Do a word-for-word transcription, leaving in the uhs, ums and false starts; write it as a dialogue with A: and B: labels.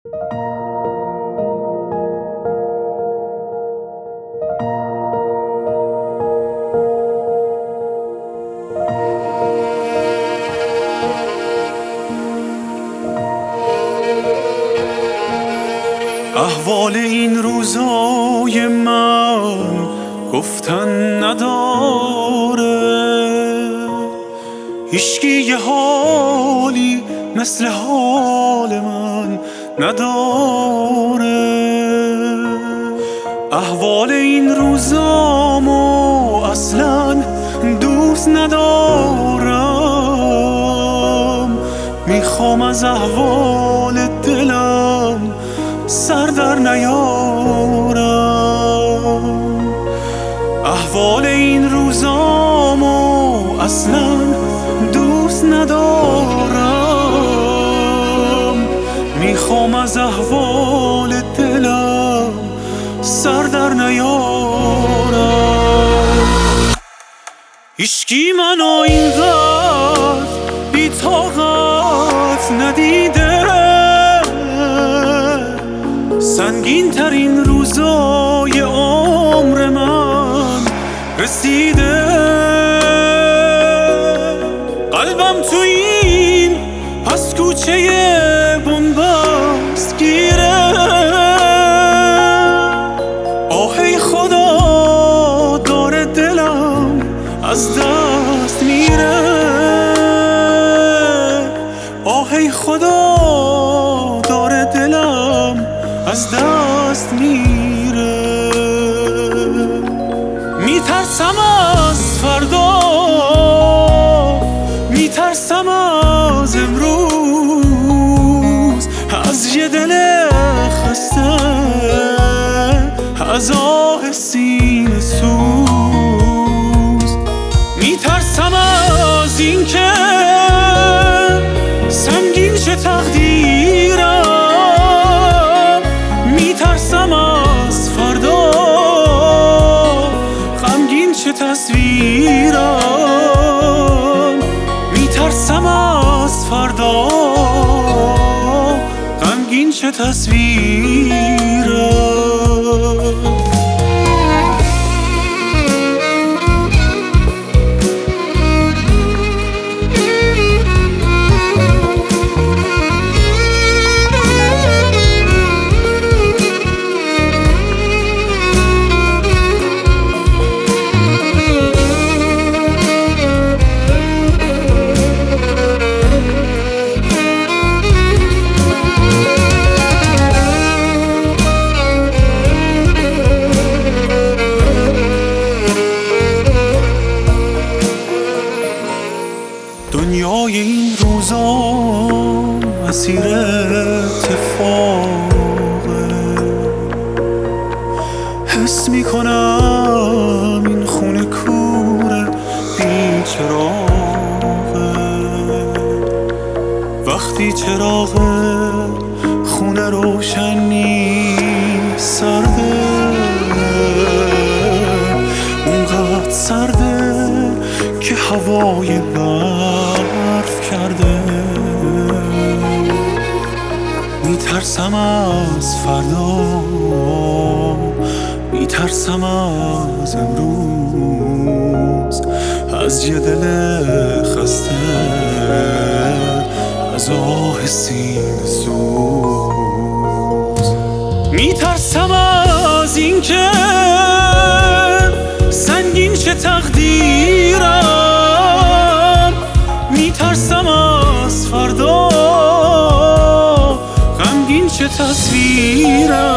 A: احوال این روزای من گفتن نداره، هیچکی یه حالی مثل حال من نداره. احوال این روزامو اصلا دوست ندارم، میخوام از احوال دلم سر در نیارم. احوال این روزامو اصلا دوست ندارم، میخوام از احوال دلم سر در نیارم. هیچکی منو اینقدر بی طاقت ندیده، سنگین ترین روزای عمر من رسیده. قلبم تو این پس کوچه بنبست گیره، آهی خدا داره دلم از دست میره، آهی خدا داره دلم از دست میره. میترسم از فردا، میترسم از امروز، از یه دل خسته، از آه سینه سوز. میترسم از این که سنگین شه تقدیرم، میترسم از فردا غمگین شه تصویرم، میترسم از فردا غمگین شه تصویرم. دنیای این روزا اسیر اتفاقه، حس میکنم این خونه کوره بی چراغه. وقتی چراغ خونه روشن نیست سرده، اونقدر سرده که هوای برف کرده. میترسم از فردا، میترسم از امروز، از یه دل خسته، از آه سینه سوز. میترسم از این که سنگین شه تقدیرم، میترسم از فردا غمگین شه تصویرم.